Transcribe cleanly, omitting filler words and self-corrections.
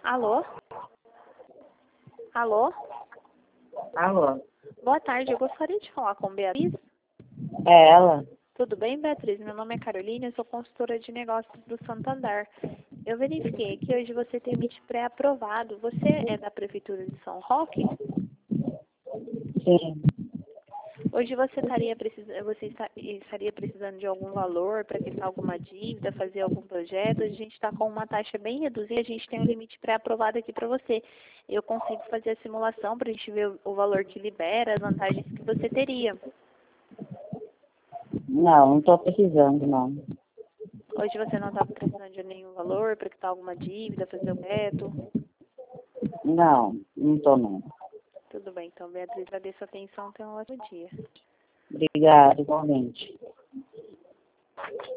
Alô? Alô? Alô? Boa tarde, eu gostaria de falar com Beatriz. É ela? Tudo bem, Beatriz? Meu nome é Carolina, eu sou consultora de negócios do Santander. Eu verifiquei que hoje você tem limite pré-aprovado. Você é da Prefeitura de São Roque? Sim. Hoje você estaria precisando de algum valor para quitar alguma dívida, fazer algum projeto. A gente está com uma taxa bem reduzida, a gente tem um limite pré-aprovado aqui para você. Eu consigo fazer a simulação para a gente ver o valor que libera, as vantagens que você teria. Não estou precisando, não. Hoje você não está precisando de nenhum valor para quitar alguma dívida, fazer o veto? Não estou não. Tudo bem, então, Beatriz, agradeço a atenção, tenha um ótimo dia. Obrigada, igualmente.